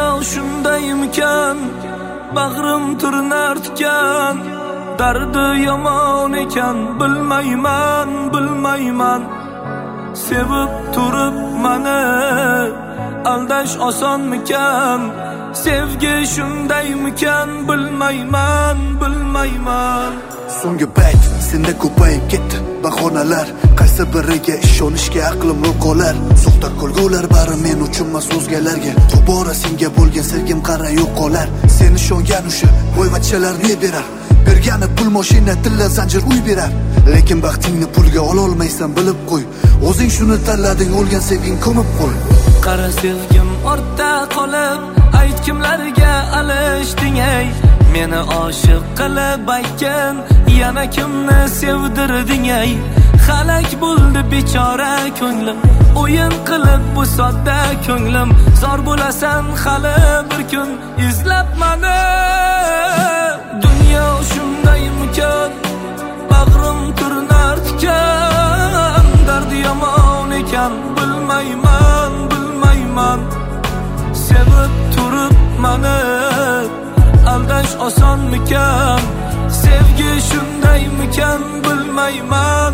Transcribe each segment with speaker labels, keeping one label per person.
Speaker 1: shundaymikan, bag'rim turnar tikan, dardi yomon ekan, bilmayman. Sevib turib mani aldash osonmikan, sevgi shundaymikan, bilmayman.
Speaker 2: So'nggi payt senda ko'payib ketdi bahonalar, qaysi biriga ishonishga aqlim qolar. Soxta ko'lgular bari men uchun emas o'zgalarga, tobora senga bo'lgan sevgim qara yo'q qolar. Sen ishongan o'sha boyvachchalar ne berar, bergani pul mashina tilla zanjir uy berar. Lekin baxtingni pulga ola olmaysan, bilib qo'y, o'zing shuni tanlading, o'lgan sevging ko'mib qo'y.
Speaker 1: Qara sevgim ortda qolib, ayt kimlarga alishding ey, meni oshiq qilib aytgan, yana kimni sevdirding ey. Xalak bo'ldi bechora ko'nglim, o'yin qilib bu sodda ko'nglim. Zor bo'lasan hali bir kun izlab mani. Dunyo shundaymikan, bag'rim turnar tikan, dardi yomon ekan, bilmayman. Sevib turib mani aldash osonmikan, sevgi shundaymikan, bilmayman.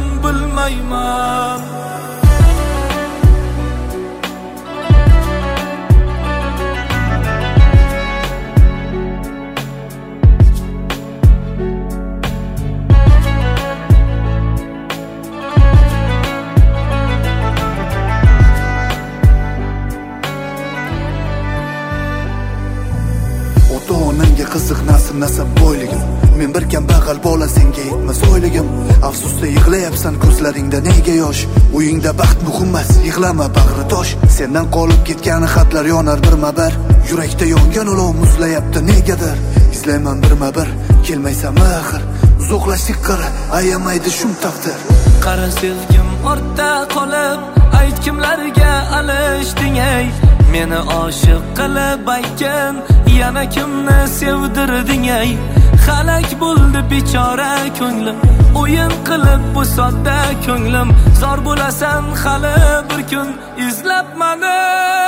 Speaker 2: Ota-onangga qiziq nasib boyligim, men bir kambag'al bola senga yetmas oyligim. Afsusda yig'layapsan, ko'zlaringda nega yosh? Uyingda baxt muhim emas, yig'lama bag'ri tosh. Sendan qolib ketgani xatlar yonar birma-bir, yurakda yongan olov muzlayapti negadir. Izlayman birma-bir, kelmaysanmi axir, uzoqlashdik qara, ayamaydi shum taqdir.
Speaker 1: Qara sevgim ortda qolib, ayt kimlarga alishding ey, meni oshiq qilib aytgan, yana kimni sevdirding ey. Xalak bo'ldi bechora ko'nglim, o'yin qilib bu sodda ko'nglim. Zor bo'lasan hali bir kun izlab mani.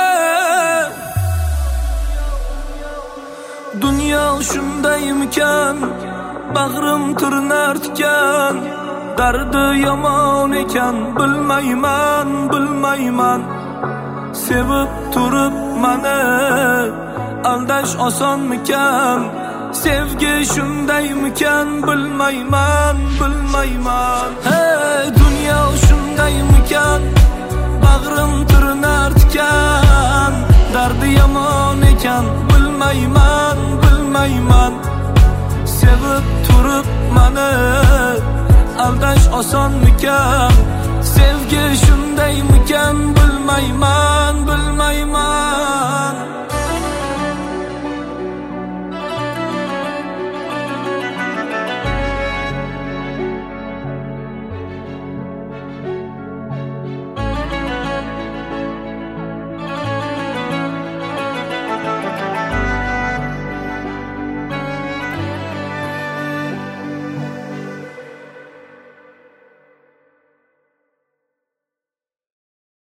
Speaker 1: Dunyo shundaymikan, bag'rim turnar tikan, dardi yomon ekan, bilmayman. Sevib turib mani aldash osonmikan, sevgi shundaymikan, bilmayman. Hey, dunyo shundaymikan, bag'rim turnar tikan, dardi yomon ekan, bilmayman. Sevib turib mani aldash osonmikan, sevgi shundaymikan, bilmayman.